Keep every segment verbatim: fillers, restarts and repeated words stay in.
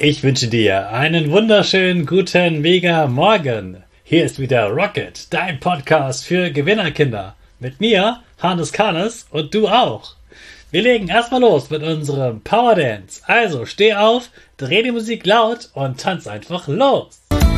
Ich wünsche dir einen wunderschönen guten Mega Morgen. Hier ist wieder Rocket, dein Podcast für Gewinnerkinder. Mit mir, Hannes Kahnes, und du auch. Wir legen erstmal los mit unserem Power Dance. Also steh auf, dreh die Musik laut und tanz einfach los.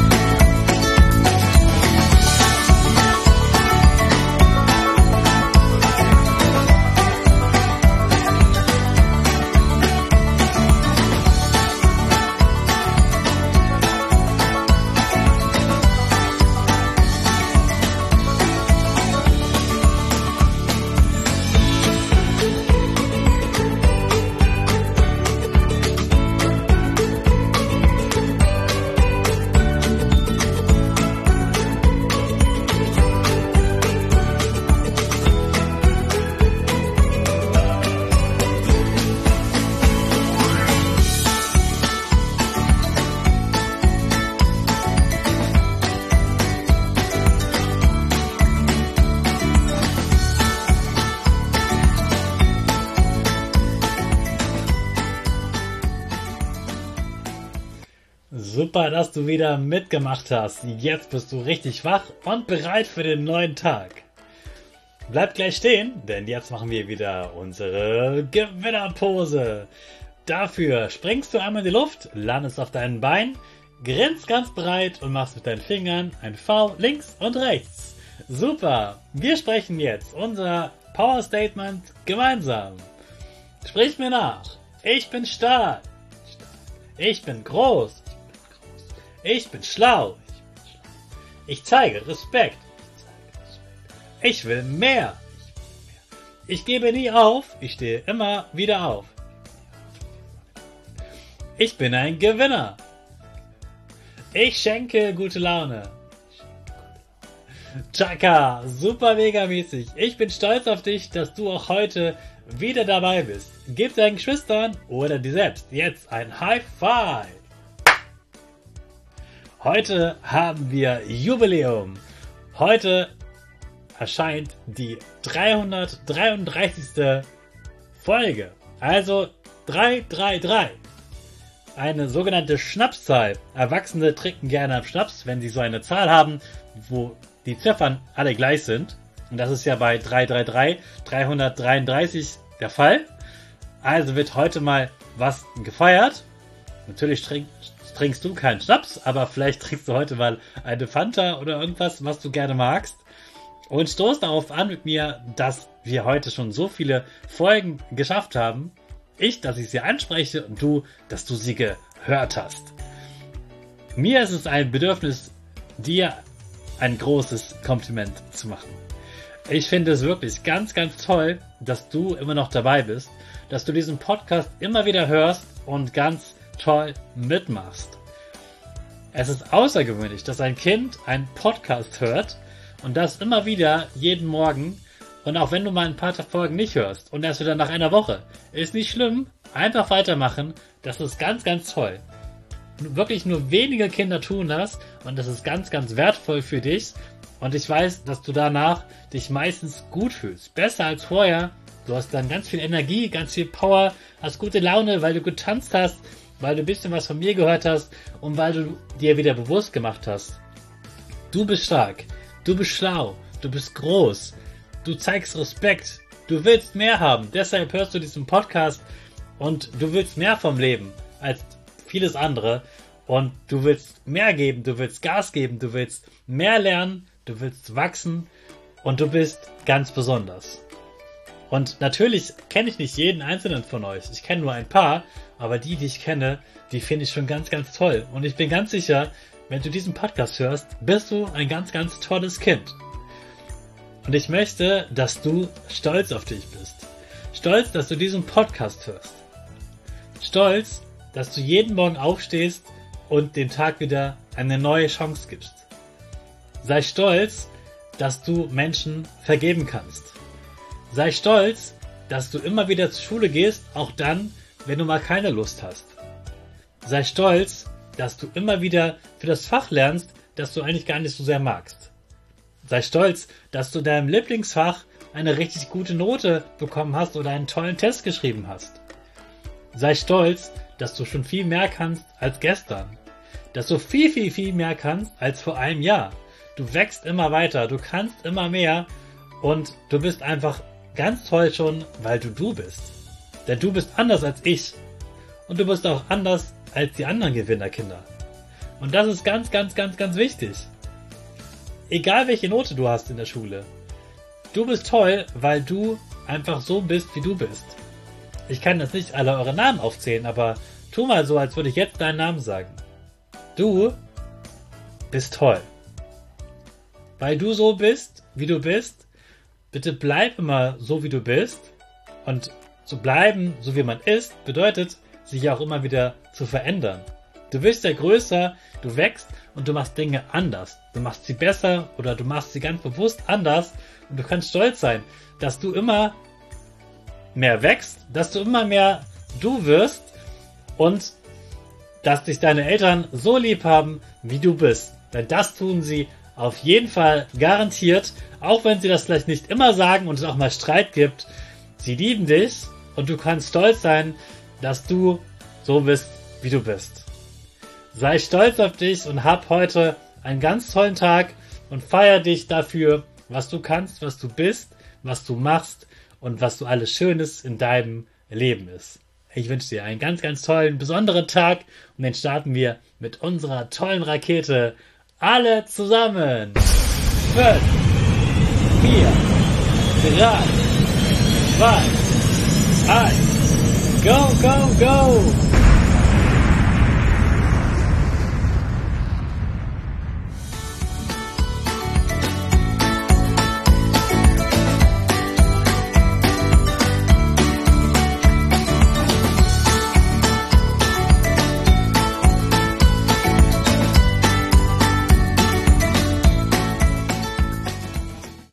Super, dass du wieder mitgemacht hast. Jetzt bist du richtig wach und bereit für den neuen Tag. Bleib gleich stehen, denn jetzt machen wir wieder unsere Gewinnerpose. Dafür springst du einmal in die Luft, landest auf deinen Beinen, grinst ganz breit und machst mit deinen Fingern ein V links und rechts. Super, wir sprechen jetzt unser Power Statement gemeinsam. Sprich mir nach. Ich bin stark. Ich bin groß. Ich bin schlau. Ich zeige Respekt. Ich will mehr. Ich gebe nie auf. Ich stehe immer wieder auf. Ich bin ein Gewinner. Ich schenke gute Laune. Chaka, super mega mäßig. Ich bin stolz auf dich, dass du auch heute wieder dabei bist. Gib deinen Geschwistern oder dir selbst jetzt ein High Five. Heute haben wir Jubiläum. Heute erscheint die dreihundertdreiunddreißigste Folge. Also drei drei drei. Eine sogenannte Schnapszahl. Erwachsene trinken gerne am Schnaps, wenn sie so eine Zahl haben, wo die Ziffern alle gleich sind. Und das ist ja bei drei drei drei, dreihundertdreiunddreißig der Fall. Also wird heute mal was gefeiert. Natürlich trinkt trinkst du keinen Schnaps, aber vielleicht trinkst du heute mal eine Fanta oder irgendwas, was du gerne magst. Und stoß darauf an mit mir, dass wir heute schon so viele Folgen geschafft haben. Ich, dass ich sie anspreche und du, dass du sie gehört hast. Mir ist es ein Bedürfnis, dir ein großes Kompliment zu machen. Ich finde es wirklich ganz, ganz toll, dass du immer noch dabei bist, dass du diesen Podcast immer wieder hörst und ganz toll mitmachst. Es ist außergewöhnlich, dass ein Kind einen Podcast hört und das immer wieder jeden Morgen, und auch wenn du mal ein paar Folgen nicht hörst und erst wieder nach einer Woche, ist nicht schlimm, einfach weitermachen, das ist ganz, ganz toll. Wirklich nur wenige Kinder tun das und das ist ganz, ganz wertvoll für dich und ich weiß, dass du danach dich meistens gut fühlst, besser als vorher. Du hast dann ganz viel Energie, ganz viel Power, hast gute Laune, weil du getanzt hast, weil du ein bisschen was von mir gehört hast und weil du dir wieder bewusst gemacht hast. Du bist stark, du bist schlau, du bist groß, du zeigst Respekt, du willst mehr haben, deshalb hörst du diesen Podcast und du willst mehr vom Leben als vieles andere und du willst mehr geben, du willst Gas geben, du willst mehr lernen, du willst wachsen und du bist ganz besonders. Und natürlich kenne ich nicht jeden einzelnen von euch. Ich kenne nur ein paar, aber die, die ich kenne, die finde ich schon ganz, ganz toll. Und ich bin ganz sicher, wenn du diesen Podcast hörst, bist du ein ganz, ganz tolles Kind. Und ich möchte, dass du stolz auf dich bist. Stolz, dass du diesen Podcast hörst. Stolz, dass du jeden Morgen aufstehst und dem Tag wieder eine neue Chance gibst. Sei stolz, dass du Menschen vergeben kannst. Sei stolz, dass du immer wieder zur Schule gehst, auch dann, wenn du mal keine Lust hast. Sei stolz, dass du immer wieder für das Fach lernst, das du eigentlich gar nicht so sehr magst. Sei stolz, dass du deinem Lieblingsfach eine richtig gute Note bekommen hast oder einen tollen Test geschrieben hast. Sei stolz, dass du schon viel mehr kannst als gestern. Dass du viel, viel, viel mehr kannst als vor einem Jahr. Du wächst immer weiter, du kannst immer mehr und du bist einfach ganz toll schon, weil du du bist. Denn du bist anders als ich. Und du bist auch anders als die anderen Gewinnerkinder. Und das ist ganz, ganz, ganz, ganz wichtig. Egal welche Note du hast in der Schule. Du bist toll, weil du einfach so bist, wie du bist. Ich kann jetzt nicht alle eure Namen aufzählen, aber tu mal so, als würde ich jetzt deinen Namen sagen. Du bist toll. Weil du so bist, wie du bist, bitte bleib immer so, wie du bist. Und zu bleiben, so wie man ist, bedeutet, sich auch immer wieder zu verändern. Du wirst ja größer, du wächst und du machst Dinge anders. Du machst sie besser oder du machst sie ganz bewusst anders und du kannst stolz sein, dass du immer mehr wächst, dass du immer mehr du wirst und dass dich deine Eltern so lieb haben, wie du bist. Denn das tun sie auf jeden Fall garantiert, auch wenn sie das vielleicht nicht immer sagen und es auch mal Streit gibt. Sie lieben dich und du kannst stolz sein, dass du so bist, wie du bist. Sei stolz auf dich und hab heute einen ganz tollen Tag und feier dich dafür, was du kannst, was du bist, was du machst und was du alles Schönes in deinem Leben ist. Ich wünsche dir einen ganz, ganz tollen, besonderen Tag und den starten wir mit unserer tollen Rakete alle zusammen. Fünf, vier, drei, zwei, eins, go, go, go!